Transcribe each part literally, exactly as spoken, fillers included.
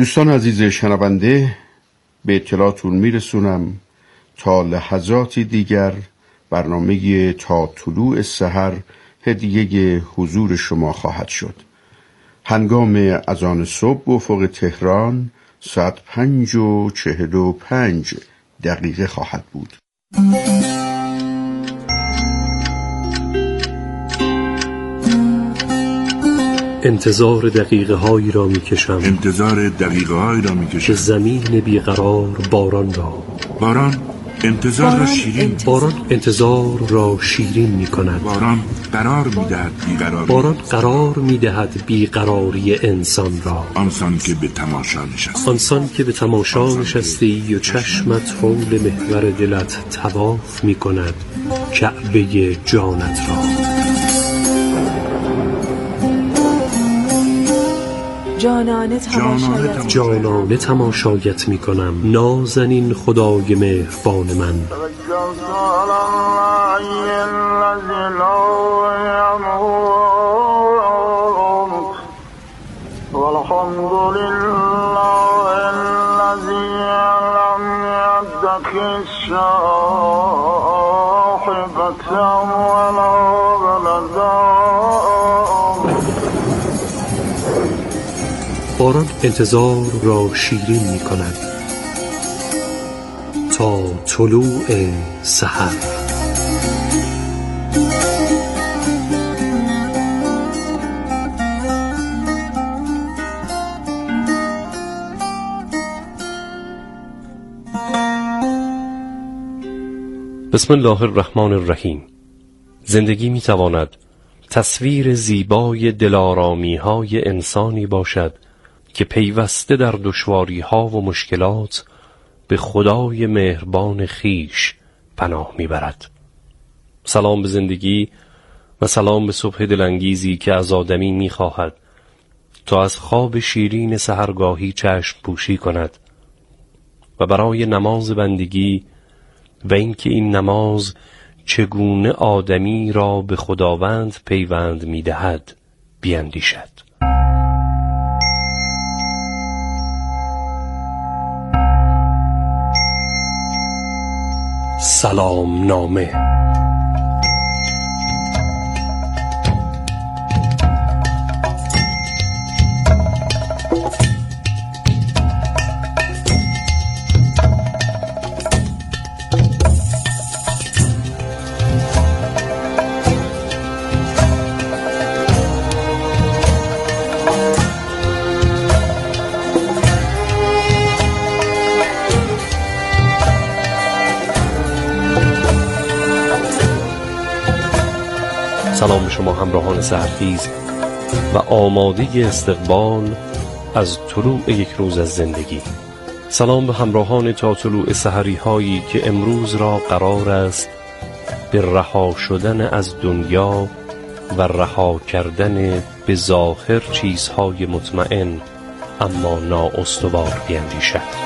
دوستان عزیز شنونده، به اطلاعتون میرسونم تا لحظاتی دیگر برنامه تا طلوع سحر هدیه حضور شما خواهد شد. هنگام اذان صبح افق تهران ساعت پنج و چهل و پنج دقیقه خواهد بود. انتظار دقیقه هایی را می کشم انتظار دقیقه هایی را می کشم که زمین بیقرار باران را باران انتظار باران را شیرین انتظار. باران انتظار را شیرین می کند. باران قرار می دهد بیقراری باران قرار می دهد بیقراری انسان را. آنسان که به تماشا نشست آنسان که به تماشا نشستی و چشمت حول محور دلت طواف می کند کعبه جانت را. جانانه تماشایت جانانه تماشایت می کنم نازنین خدای مهربان من. باران انتظار را شیرین می کند تا طلوع سحر. بسم الله الرحمن الرحیم. زندگی می تواند تصویر زیبای دلارامی های انسانی باشد که پیوسته در دشواری ها و مشکلات به خدای مهربان خیش پناه میبرد. سلام به زندگی و سلام به صبح دلانگیزی که از آدمی میخواهد تا از خواب شیرین سحرگاهی چشم پوشی کند و برای نماز بندگی و اینکه این نماز چگونه آدمی را به خداوند پیوند میدهد بیندیشد. سلام نامه. سلام به شما همراهان سحرخیز و آماده استقبال از طلوع یک روز از زندگی. سلام به همراهان تا طلوع سحری هایی که امروز را قرار است به رها شدن از دنیا و رها کردن به ظاهر چیزهای مطمئن اما نااستوار بیندیشد.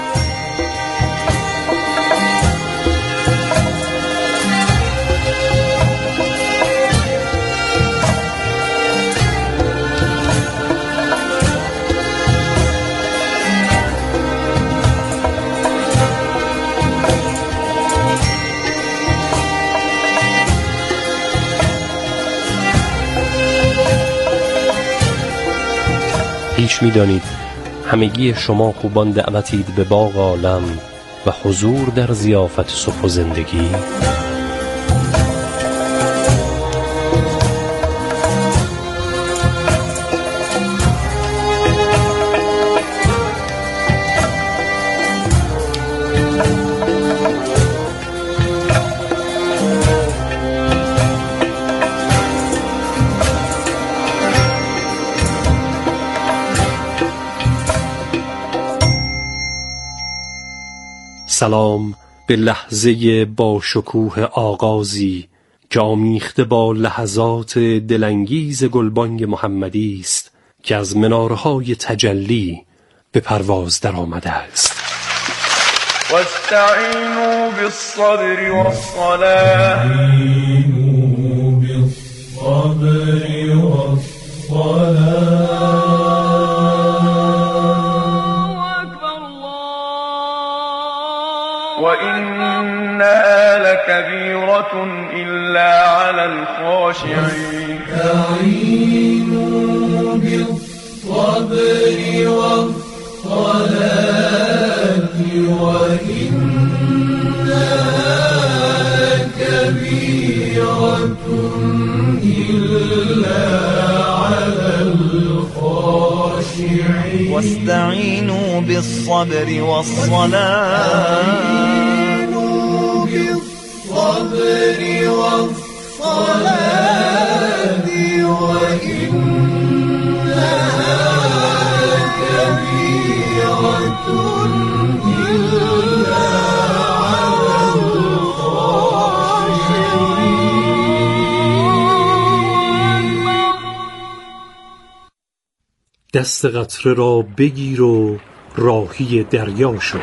پیش می دانید همگی شما خوبان دعوتید به باغ عالم و حضور در ضیافت صبح و زندگی. سلام به لحظه با شکوه آغازی که آمیخته با لحظات دلانگیز گلبانگ محمدی است که از منارهای تجلی به پرواز در آمده است. واستعینوا بالصبر والصلاة لكبيرة إلا على الخاشعين استعينوا بالصبر والصلاة وإنها لكبيرة إلا على الخاشعين واستعينوا بالصبر والصلاة بالصبر والصلاة وإنها لكبيرة إلا على الخاشعين. دست قطره را بگیر و راهی دریا شو.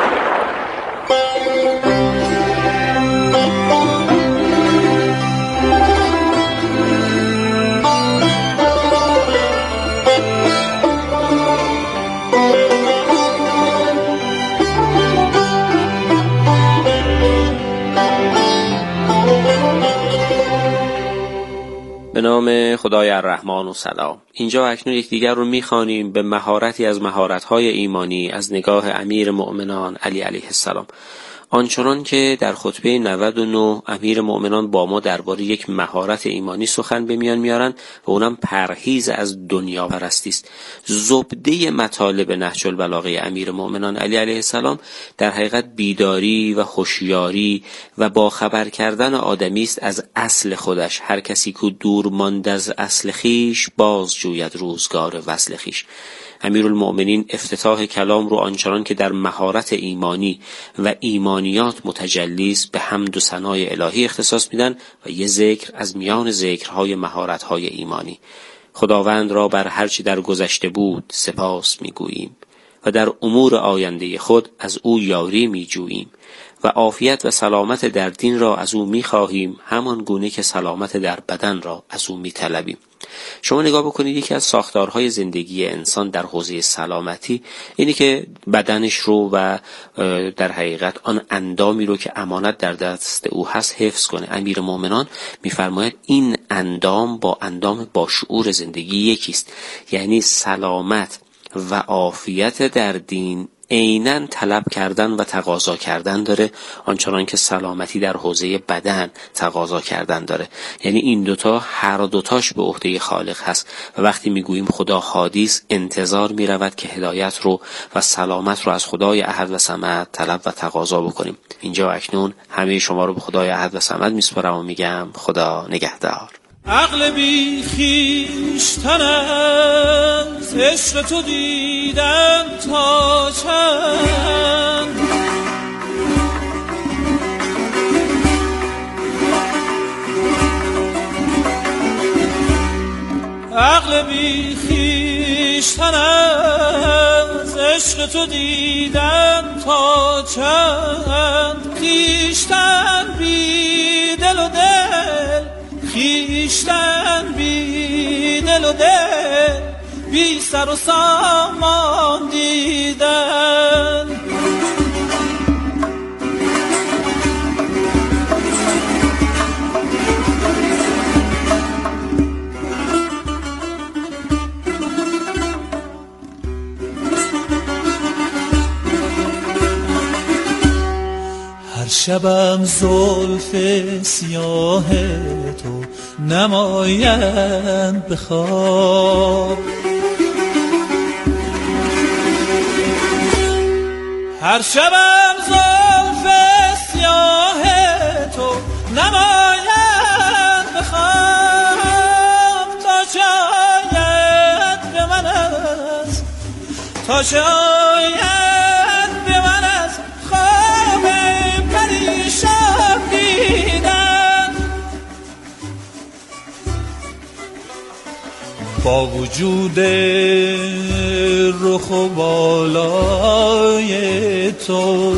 به نام خدای الرحمن و سلام. اینجا اکنون یکدیگر رو می‌خوانیم به مهارتی از مهارت‌های ایمانی از نگاه امیر مؤمنان علی علیه السلام. آنچنان که در خطبه نود و نه امیر مؤمنان با ما درباره یک مهارت ایمانی سخن به میان میارن و اونم پرهیز از دنیا پرستی است. زبده مطالب نهج البلاغه امیر مؤمنان علی علیه السلام در حقیقت بیداری و هوشیاری و با خبر کردن آدمی است از اصل خودش. هر کسی که دور مانده از اصل خیش باز جوید روزگار وصل خیش. امیرالمؤمنین افتتاح کلام رو آنچنان که در مهارت ایمانی و ایمانیات متجلی است به حمد و ثنای الهی اختصاص میدن و یه ذکر از میان ذکرهای مهارت‌های ایمانی. خداوند را بر هر چی در گذشته بود سپاس میگوییم و در امور آینده خود از او یاری میجوییم و عافیت و سلامت در دین را از او میخواهیم همان گونه که سلامت در بدن را از او میطلبیم. شما نگاه بکنید یکی از ساختارهای زندگی انسان در حوزه سلامتی اینی که بدنش رو و در حقیقت آن اندامی رو که امانت در دست او هست حفظ کنه. امیر مومنان میفرماید این اندام با اندام با شعور زندگی یکیست، یعنی سلامت و عافیت در دین عیناً طلب کردن و تقاضا کردن داره، آنچنان که سلامتی در حوزه بدن تقاضا کردن داره. یعنی این دوتا هر دوتاش به عهده خالق هست و وقتی میگوییم خدا هادیست انتظار میرود که هدایت رو و سلامت رو از خدای احد و صمد طلب و تقاضا بکنیم. اینجا اکنون همه شما رو به خدای احد و صمد میسپارم و میگم خدا نگهدار. عقل بی خویشتن از عشق تو دیدم تا چند، عقل بی خویشتن از عشق تو دیدم تا چند، خویشتن بی دل و دل، خویشتن بی دل و دل، بی سر و سامان دیدن. هر شبم زلف سیاه تو نمایند به خواب، هر شبم زلف سیاه تو نمایند به خواب، تا شاید به من است، تا شاید به من است خواب پریشان دیدن. با وجود رخ و بالای تو،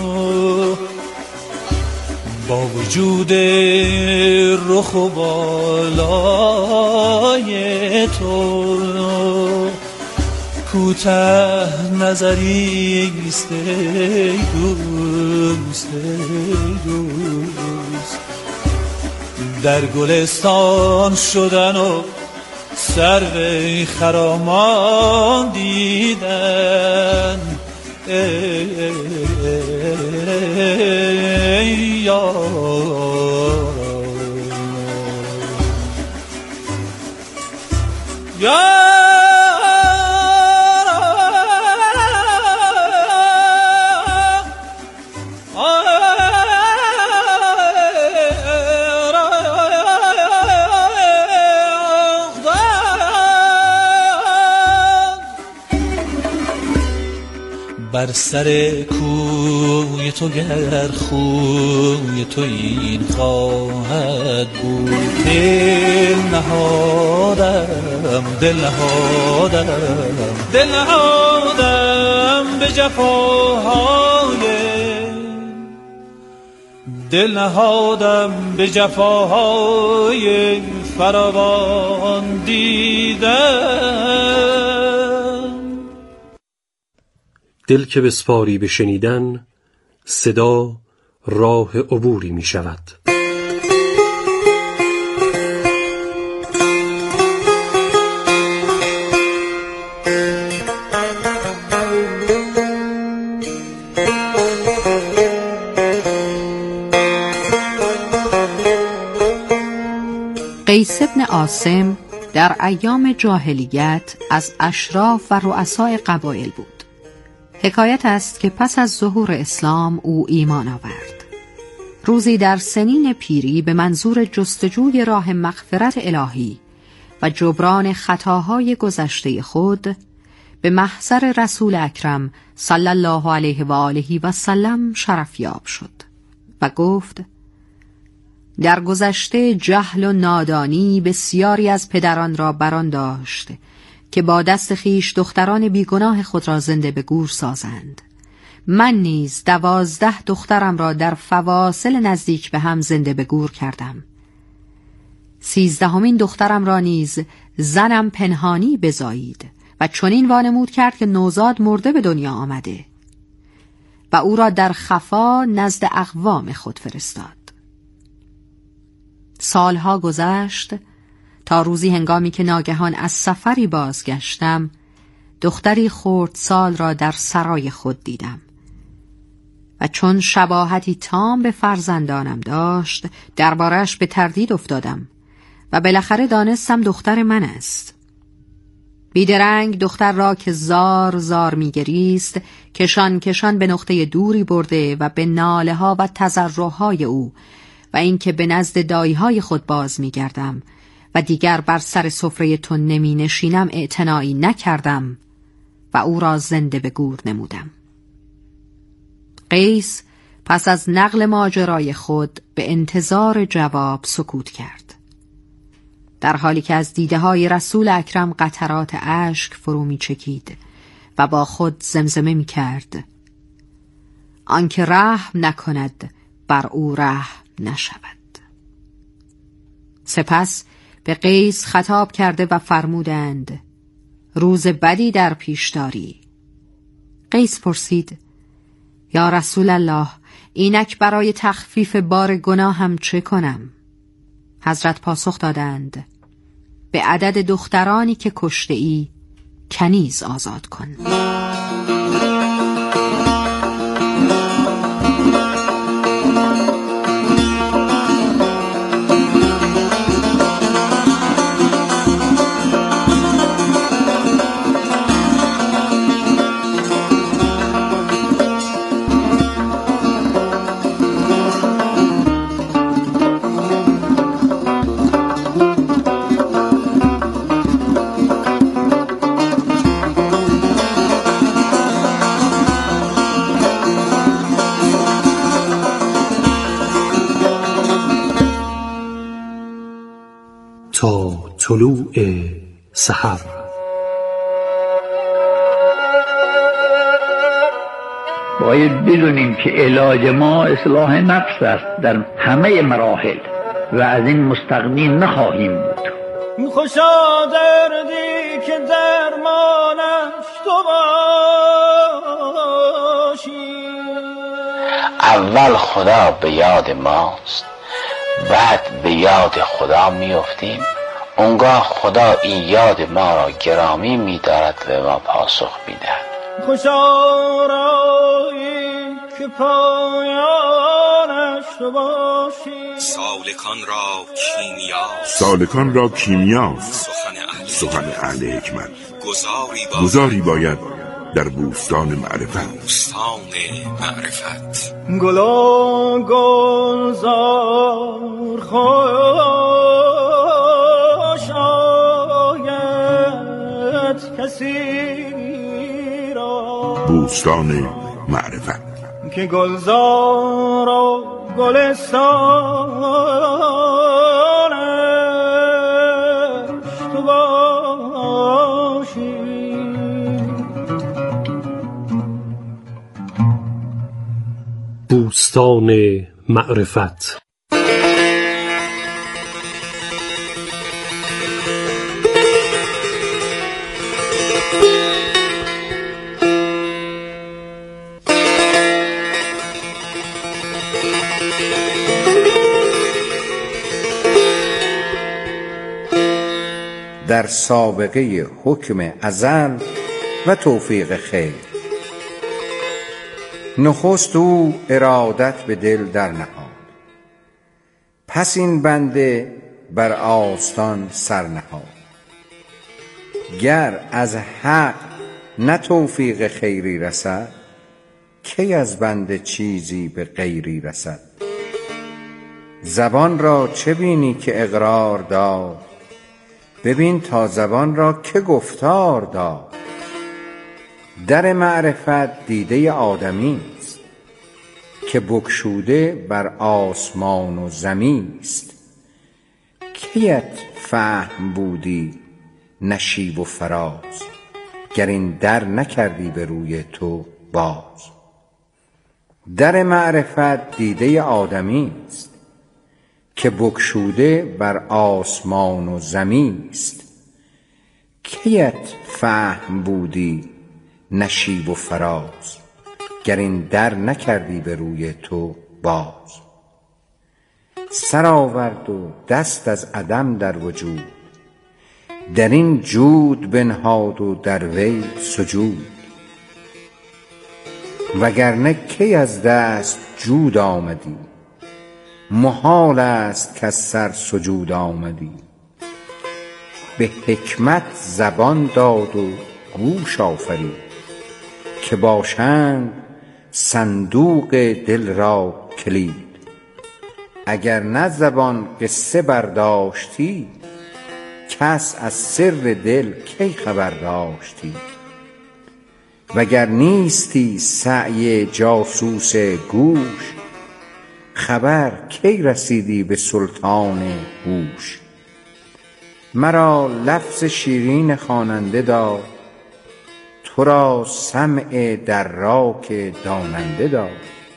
با وجود رخ و بالای تو، کوته نظریست ای دوست ای دوست، در گلستان شدن و سرو خرامان دیدن ای, ای, ای یار یار بر سر کوی تو گر خوی تو این خواهد بود، دل نهادم دل نهادم دل نهادم به جفاهای دل نهادم به جفاهای فراوان دیدن. دل که بسپاری به شنیدن، صدا راه عبوری می شود. قیس بن عاصم در ایام جاهلیت از اشراف و رؤسای قبایل بود. حکایت است که پس از ظهور اسلام او ایمان آورد. روزی در سنین پیری به منظور جستجوی راه مغفرت الهی و جبران خطاهای گذشته خود به محضر رسول اکرم صلی الله علیه و آله و سلم شرفیاب شد و گفت: در گذشته جهل و نادانی بسیاری از پدران را بران داشت که با دست خیش دختران بیگناه خود را زنده به گور سازند. من نیز دوازده دخترم را در فواصل نزدیک به هم زنده به گور کردم. سیزدهمین دخترم را نیز زنم پنهانی بزایید و چنین وانمود کرد که نوزاد مرده به دنیا آمده و او را در خفا نزد اقوام خود فرستاد. سالها گذشت تا روزی هنگامی که ناگهان از سفری بازگشتم، دختری خردسال را در سرای خود دیدم و چون شباهتی تام به فرزندانم داشت درباره‌اش به تردید افتادم و بالاخره دانستم دختر من است. بیدرنگ دختر را که زار زار می‌گریست کشان کشان به نقطه دوری برده و به ناله‌ها و تضرع‌های او و اینکه به نزد دایی‌های خود باز می‌گردم و دیگر بر سر سفره تو نمی نشینم اعتنایی نکردم و او را زنده به گور نمودم. قیس پس از نقل ماجرای خود به انتظار جواب سکوت کرد، در حالی که از دیده های رسول اکرم قطرات اشک فرو می چکید و با خود زمزمه می کرد: آنکه رحم نکند بر او رحم نشود. سپس به قیس خطاب کرده و فرمودند: روز بدی در پیش داری. قیس پرسید: یا رسول الله، اینک برای تخفیف بار گناهم چه کنم؟ حضرت پاسخ دادند: به عدد دخترانی که کشته ای کنیز آزاد کن. تا طلوع سحر. باید بدونیم که علاج ما اصلاح نفس است در همه مراحل و از این مستغنی نخواهیم بود. خوشا دردی که درمانش تو باشی. اول خدا به یاد ماست، بعد به یاد خدا میافتیم. اونگاه خدا این یاد ما را گرامی می‌دارد و به ما پاسخ می‌دهد. خوشا رایی که پایانش تو باشی. سالکان را کیمیاست، سالکان را کیمیاست سخن اهل, سخن اهل حکمت. گذاری باید, گذاری باید در بوستان معرفت. بوستان معرفت. گلا گلزار خوش آید کسی را. بوستان معرفت که گلزار و گلستانش تو باشی. بوستان معرفت. در سابقه حکم ازل و توفیق خیر. نخست او ارادت به دل در نهاد، پس این بنده بر آستان سر نهاد. گر از حق نه توفیق خیری رسد، کی از بنده چیزی به غیری رسد. زبان را چه بینی که اقرار داد، ببین تا زبان را که گفتار داد. در معرفت دیده آدمی است، که بگشوده بر آسمان و زمین است. کیت فهم بودی نشیب و فراز، گر این در نکردی به روی تو باز. در معرفت دیده آدمی است، که بگشوده بر آسمان و زمین است. کیت فهم بودی نشیب و فراز، گر این در نکردی به روی تو باز. سر آورد و دست از عدم در وجود، در این جود بنهاد و در وی سجود. وگرنه کی از دست جود آمدی، محال است که از سر سجود آمدی. به حکمت زبان داد و گوش آفرید، که باشند صندوق دل را کلید. اگر نه زبان قصه برداشتی، کس از سر دل کی خبر داشتی. وگر نیستی سعی جاسوس گوش، خبر کی رسیدی به سلطان هوش. مرا لفظ شیرین خواننده داد، تو را سمع دراک داننده داد.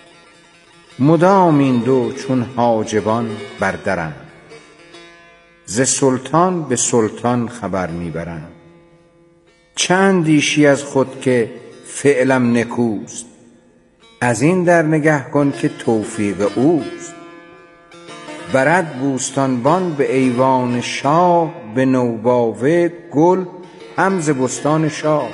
مدام این دو چون حاجبان بر درند، ز سلطان به سلطان خبر میبرند. چه اندیشی از خود که فعلم نکوست، از این در نگه کن که توفیق اوست. برد بوستانبان به ایوان شاه، به نوباوه گل هم ز بستان شاه.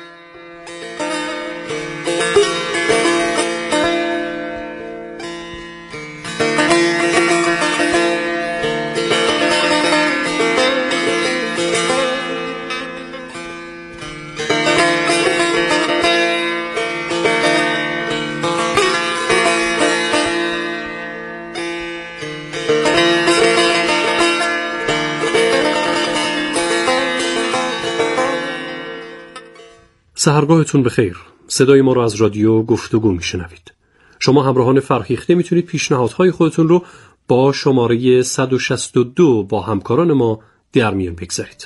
سحرگاهتون بخیر. صدای ما رو از رادیو گفتگو میشنوید. شما همراهان فرهیخته میتونید پیشنهادهای خودتون رو با شماره صد و شصت و دو با همکاران ما در میان بگذارید.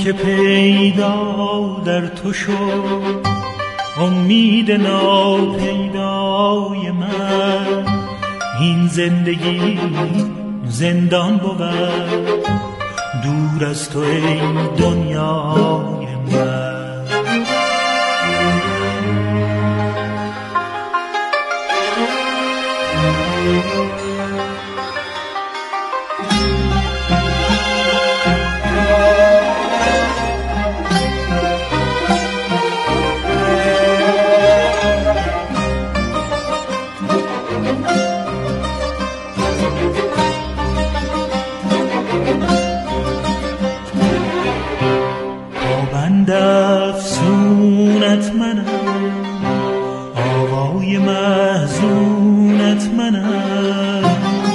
که پیدا در تو شد، امید ناپیدای من. این زندگی زندان بود، دور از تو ای دنیای من. افسونت منم، آوای محزونت منم.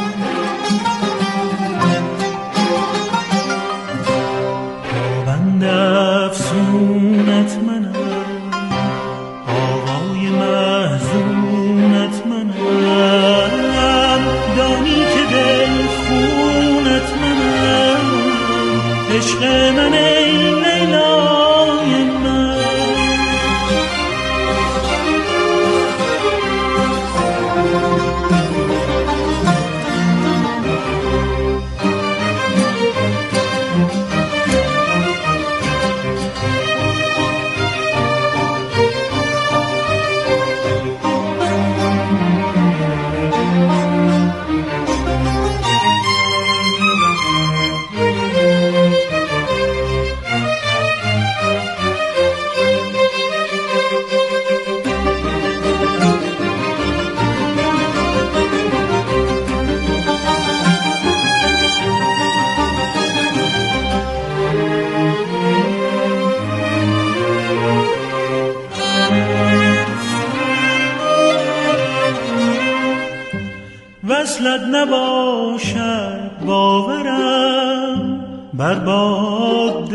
پابند افسونت منم، آوای محزونت منم. دانی که دل خونت منم، عشق من ای لیلا. وصلت نباشد باورم، بر باد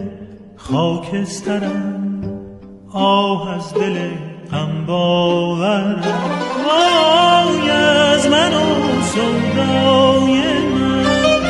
خاکسترم. آه از دل غم باورم، وای از من و سودای من.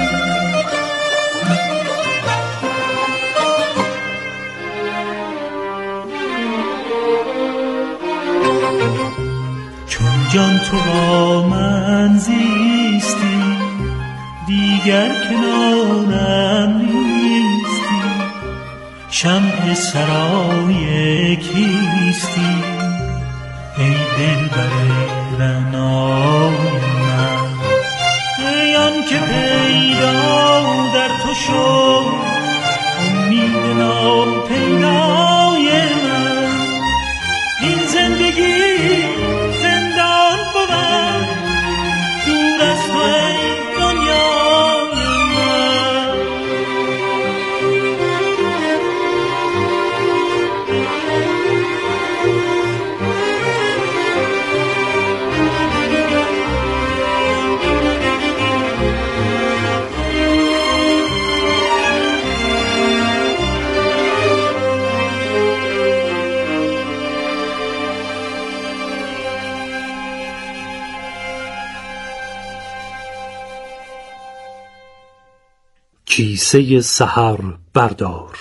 چون جان تو با من زیستی، دیگر کنارم نیستی. شمع سرای کیستی، ای دلبر رعنای من. ای آن که پیدا در تو شد، امید ناپیدای من. این زندگی زندان بود، دور از تو ای دنیای من. کیسه سحر بردار.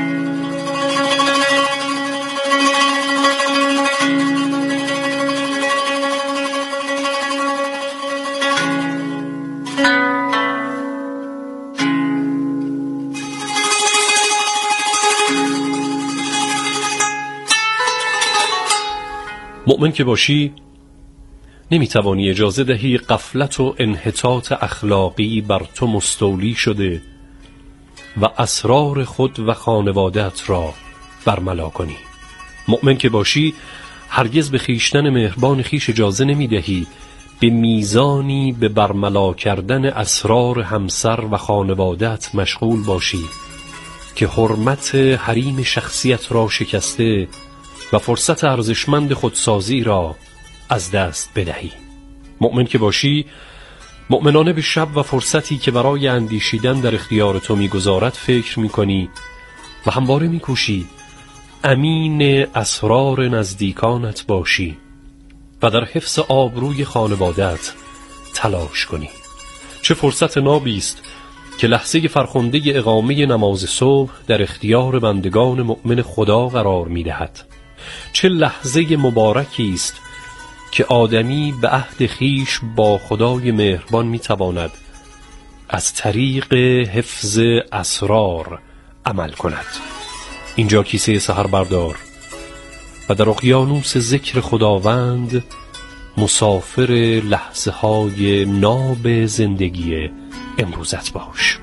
مؤمن که باشی نمیتوانی اجازه دهی غفلت و انحطاط اخلاقی بر تو مستولی شده و اسرار خود و خانواده‌ات را برملا کنی. مؤمن که باشی هرگز به خیشتن مهربان خیش اجازه نمیدهی به میزانی به برملا کردن اسرار همسر و خانواده‌ات مشغول باشی که حرمت حریم شخصیت را شکسته و فرصت ارزشمند خودسازی را از دست بدهی. مؤمن که باشی مؤمنانه به شب و فرصتی که برای اندیشیدن در اختیار تو میگذارد فکر میکنی و همواره میکوشی امین اسرار نزدیکانت باشی و در حفظ آبروی خانواده‌ات تلاش کنی. چه فرصت نابی است که لحظه فرخنده اقامه نماز صبح در اختیار بندگان مؤمن خدا قرار می دهد. چه لحظه مبارکی است که آدمی به عهد خیش با خدای مهربان می تواند از طریق حفظ اسرار عمل کند. اینجا کیسه سحر بردار و در اقیانوس ذکر خداوند مسافر لحظه های ناب زندگی امروزت باش.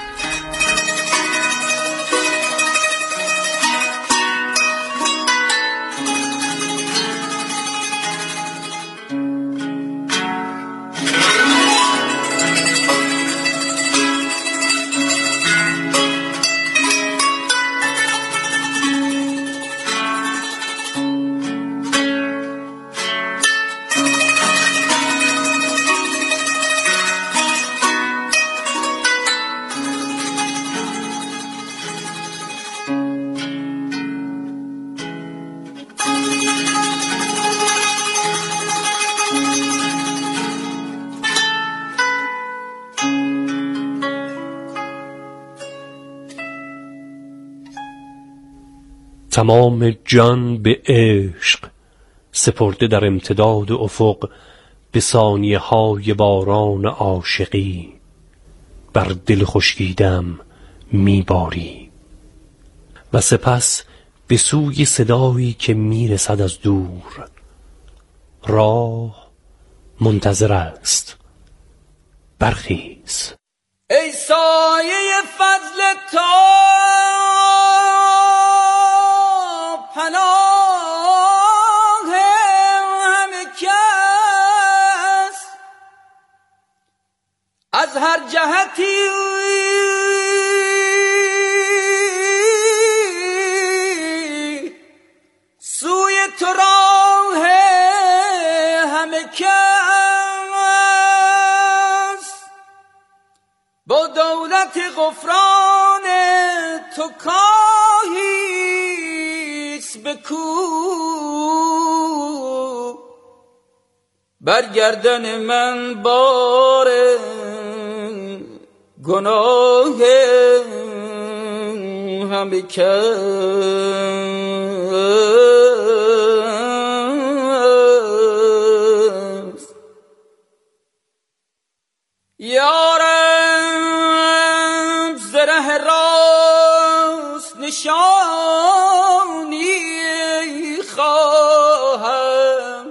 تمام جان به عشق سپرده در امتداد افق، به ثانیه های باران عاشقی بر دل خشکیدم میباری. و سپس به سوی صدایی که میرسد از دور، راه منتظر است، برخیز. ای سایه فضل تو پناه همه کس، از هر جهتی سوی تو راه همه کس، با دولت غفران تو کاهیست بکو، برگردن من بار گناه همه کس. یارم زره راست نشانی خواهم،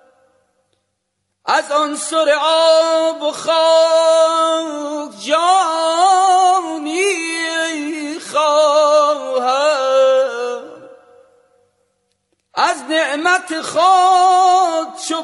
از عنصر آب و خاک جانی خواهم، از نعمت خود چو